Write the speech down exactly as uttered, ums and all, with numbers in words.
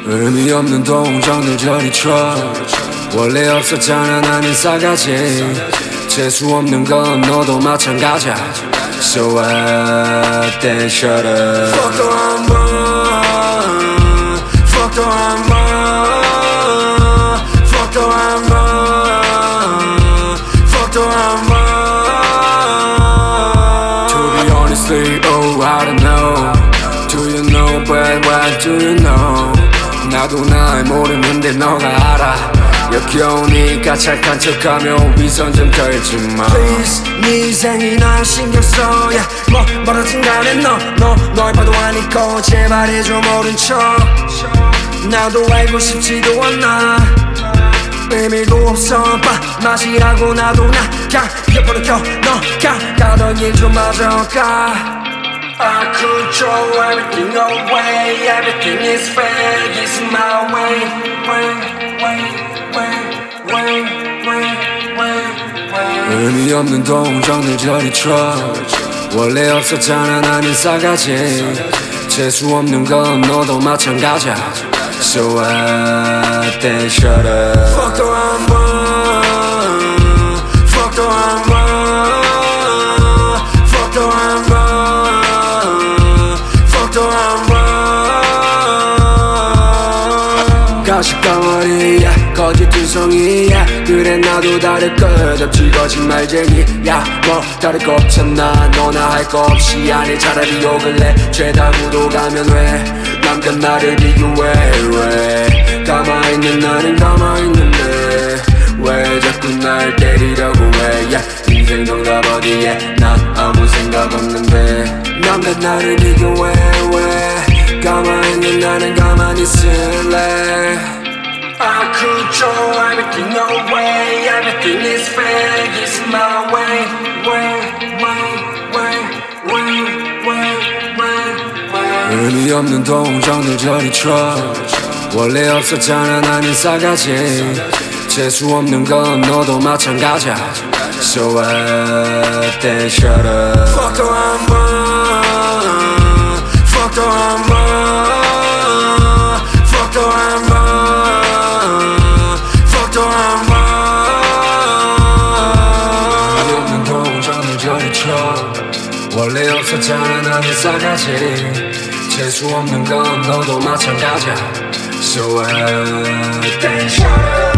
의미 없는 동정들 저리 쳐. 원래 없었잖아 나는 싸가지. 재수 없는 건 너도 마찬가지야. So what, then shut up. Fuck the one more. Fuck the one more. Fuck the one more. Fuck the one more. To be honestly, oh I don't know. Do you know, but what do you know? 나도 날 모르는데 너가 알아. 역겨우니까 착한 척하며 위선 좀 떨지마. Please 네 생이 날 신경써. yeah, 뭐 멀어진 간에 너 너 널 봐도 아니고 제발 해줘 모른 척. 나도 알고 싶지도 않아. 의미도 없어. 봐 마시라고 나도 나가. 옆으로 켜 너가 가던 일 좀 마저 가. I could throw everything away. Everything is fake. It's my way. Way, way, way, way, way, way, way. 의미 없는 동정들 저리 쳐. 원래 없었잖아 나는 싸가지. 재수 없는 건 너도 마찬가지야. So what, then shut up. Fuck the one more. Fuck the one more. Fuck the one more. 가식덩어리야 거짓두성이야. 그래 나도 다를 것 없지 거짓말쟁이야. 뭐 다를 거 없잖아. 너나 할 거 없이 안해. 차라리 욕을 해. 죄다 묻어가면 왜 남편 나를 비교해. 왜 가만있는 나는 가만있는데 왜 자꾸 날 때리려고 해. yeah, 인생 정답 어디에 난 아무 생각 없는데 남편 나를 비교해. 왜 가만있는 나는 가만히 있을래. I could throw everything away. Everything is fake. It's my way. Way, way, way, way, way, way, way. 의미 없는 동정들 저리 쳐. 원래 없었잖아 나는 싸가지. 재수 없는 건 너도 마찬가지야. So what, then shut up. Fuck the one more. Fuck the one more. Fuck the one more. Fuck the one more. 의미 없는 동정들 저리 쳐. 원래 없었잖아 나는 싸가지. 재수 없는 건 너도 마찬가지야. So what, then shut up.